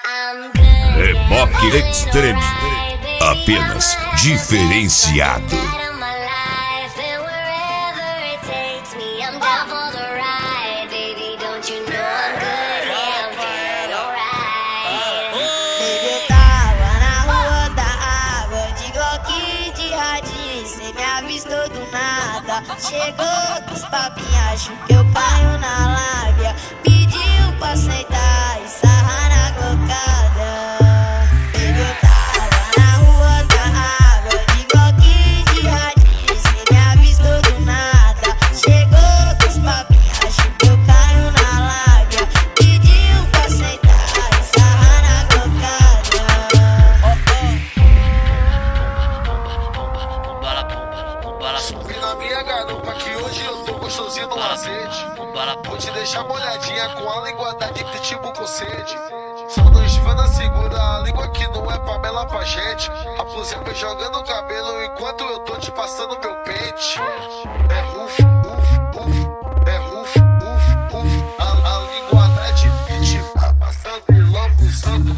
Reboque Extreme, apenas diferenciado. Avistou do nada, chegou com os papinhos, acho que eu caio na lábia. Pediu pra sentar e sarrar na glocada. Eu tava na rua da água, de glock de radinho. Cê me avistou do nada, chegou com os papinhos, acho que eu caio na lábia. Pediu pra sentar e sarrar na glocada. Subi na minha garupa que hoje eu tô gostosinho no azeite. Vou te deixar molhadinha com a língua da de pitbull com sede. Só nos vendo segura a língua que não é pra melar pra gente. A blusinha me jogando o cabelo enquanto eu tô te passando meu pente. É ruf, uf, uf, é ruf, uf, uf. A língua da de pitbull passando e lambuzando.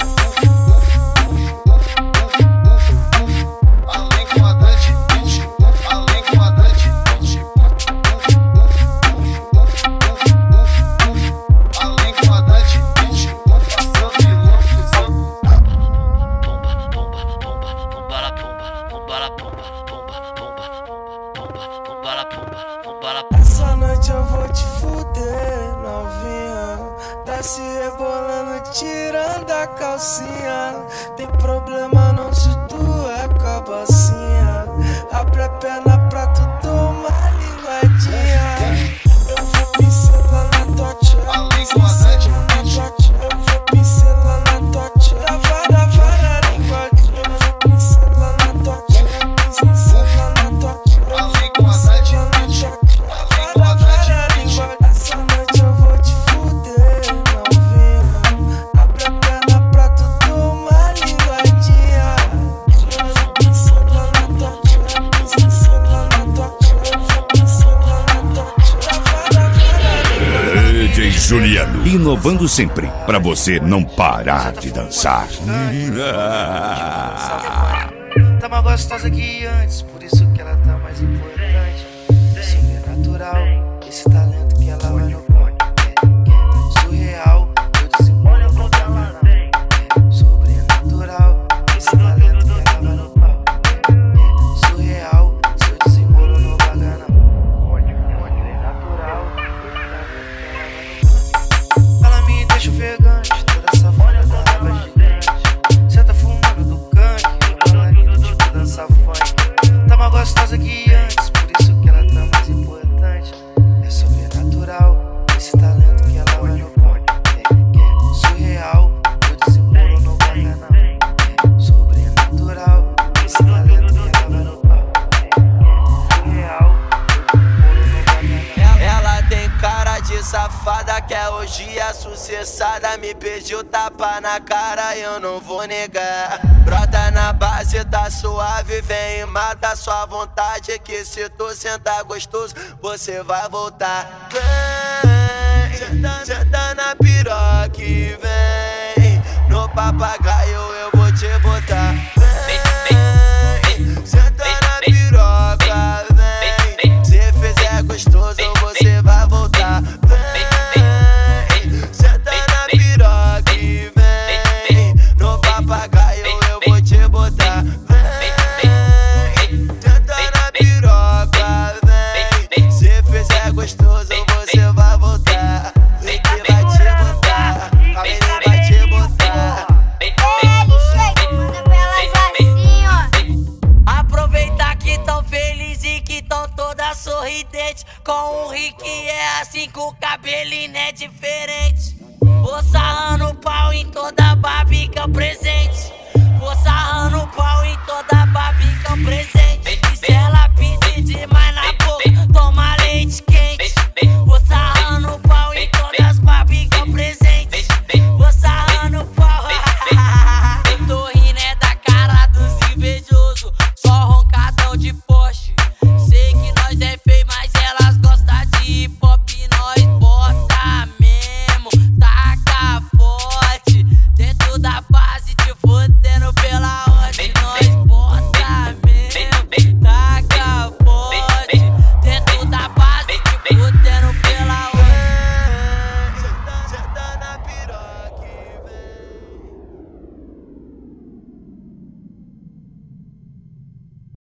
Essa noite eu vou te fuder, novinha. Desce rebolando, tirando a calcinha. Tem problema não se tu é cabacinha. Abre a perna pra tu tomar linguadinha. Eu vou pincelar na tua tia. Eu vou pincelar na tua tia. Vara, linguadinha. Eu vou pincelar na tua tia. Pincelar na tua tia. Essa noite eu vou te fuder, novinha. Abre a perna pra tu tomar linguadinha. Eu vou pincelar na tua tia. Pincelar na tua tia. Eu vou pincelar na tua tia. Vara, DJ Juliano, inovando sempre, pra você não parar de dançar. Tá mais gostosa que antes, por isso que ela tá mais importante. Sobrenatural, esse talento que ela vai no ponto. Surreal, eu desenvolvo no programa. Sobrenatural, esse talento que ela vai no pau. Surreal, se eu desenvolvo no bagana. Sobrenatural, ela me deixa ofegante, toda safona da raba gigante. Cê tá fumando do canque, bailarina tipo dança funk. Tá mais gostosa que antes, por isso que ela tá mais importante. É sobrenatural, esse talento que ela vai no ponto. Surreal, eu desenvolvo no bagana. Sobrenatural, esse talento que ela vai no pau. Surreal, eu desenvolvo no bagana. Ela tem cara de safada, quer orgia sucessada. Me pediu tapa na cara, eu não vou negar. Brota na base, tá suave, vem e mata sua vontade. Que se tu sentar gostoso, você vai voltar. Vem, senta na piroca e vem. No papagaio eu vou te botar. Vem, senta na piroca, vem. Se fizer gostoso, você vai voltar. Vem, senta na piroca e vem. No papagaio eu vou te botar. Vem, senta na piroca, vem. Se fizer gostoso, você vai voltar. Ele vai te botar, ele vai te botar. Aproveitar que tão feliz e que tão toda sorridente. Com o Rick é assim, com o cabelinho é diferente. Vou sarrando o pau em toda a barbica presente.